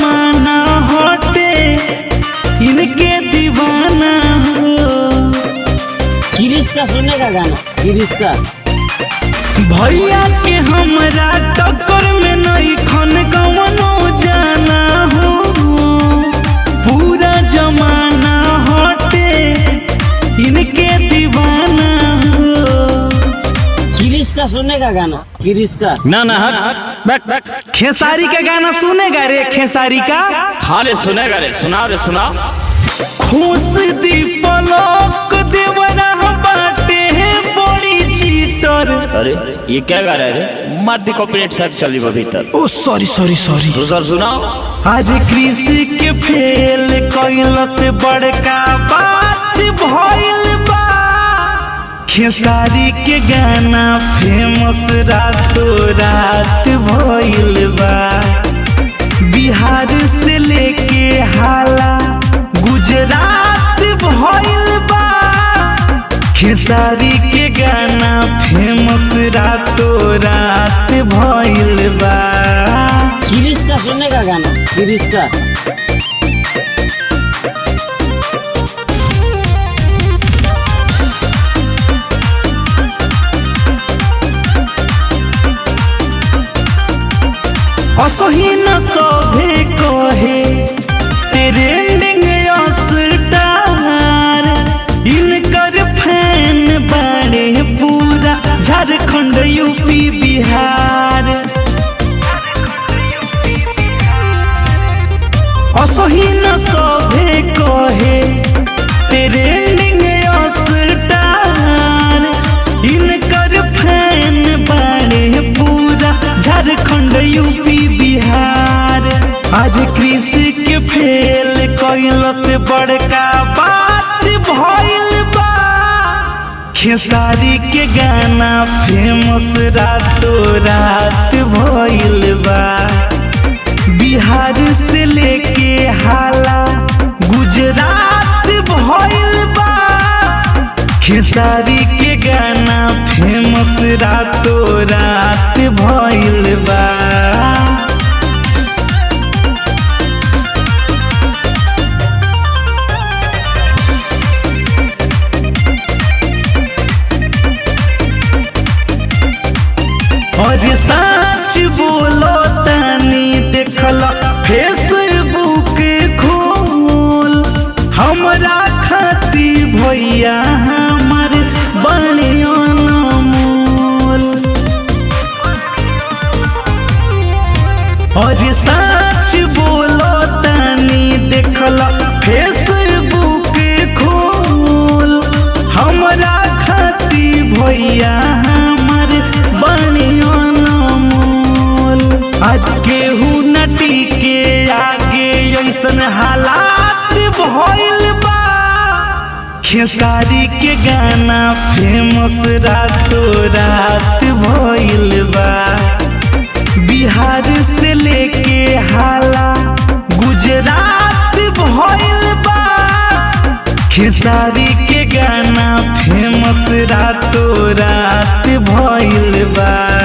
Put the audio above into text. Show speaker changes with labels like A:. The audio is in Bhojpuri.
A: जमाना होते इनके दीवाना हो।
B: गिरीश का सुनने का गाना, गिरीश का।
A: भैया के हमरा टक्कर में नहीं खन कवनो जाना हो। पूरा जमाना होते इनके दीवाना हो।
B: गिरीश का सुनने का गाना, गिरीश का।
C: ना ना हट।
A: खेसारी का गाना सुनेगा रे? खेसारी का
C: हाँ रे सुनेगा रे, सुना रे सुना।
A: खुश दीपलोक देवरा बाटे है बड़ी चीटर।
C: अरे ये क्या गा रहा है रे? मार दी कॉपीराइट सर्च चली वो भीतर।
A: Oh sorry sorry sorry.
C: दूसरा सुनाओ।
A: आज कृषि के फेल कैल से बड़का बात भइल बा। खेसारी के गाना फेमस रातों रात भइल बा। बिहार से लेके हाला गुजरात भइल बा। खेसारी के गाना फेमस रातों रात भइल बा।
B: गिरीश का सुनने का गाना, गिरीश का।
A: असही न सभे कहे ट्रेंडिंग स्टार। इनकर फैन बाड़े पूरा झारखंड यूपी बिहार। असही न सभे कहे ट्रेंडिंग स्टार। इनकर फैन बाड़े पूरा झारखंड यूपी बिहार। आज कृषि के फेल कैल से बड़का बात भइल बा। खेसारी के गाना फेमस रातों रात भइल बा। बिहार से लेके हाला गुजरात भइल बा। खेसारी के गाना फेमस रातों रात भइल बा। और सच बोलो तनी देखल फेसबुक खोल। हमरा खाती भैया हमर बड़े अनमोल। और सच बोलो तनी देखल फेसबुक खोल। हमरा खाती भैया हमर बड़े अनमोल। आज केहू नटी के आगे ऐसन हालात भइल बा। खेसारी के गाना फेमस रातों रात भइल बा। बिहार से लेके हाला गुजरात भइल बा। खेसारी के गाना फेमस रातों रात भइल बा।